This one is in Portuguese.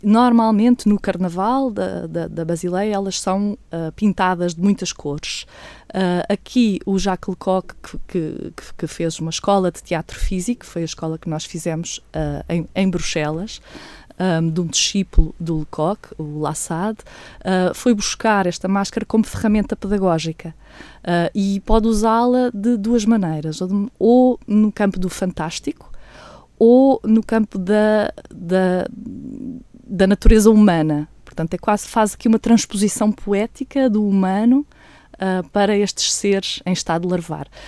Normalmente no Carnaval da Basileia elas são pintadas de muitas cores. Aqui o Jacques Lecoq, que fez uma escola de teatro físico, foi a escola que nós fizemos em Bruxelas, de um discípulo do Lecoq, o Lassade, foi buscar esta máscara como ferramenta pedagógica e pode usá-la de duas maneiras, ou no campo do fantástico, ou no campo da natureza humana. Portanto, faz aqui uma transposição poética do humano para estes seres em estado larvar.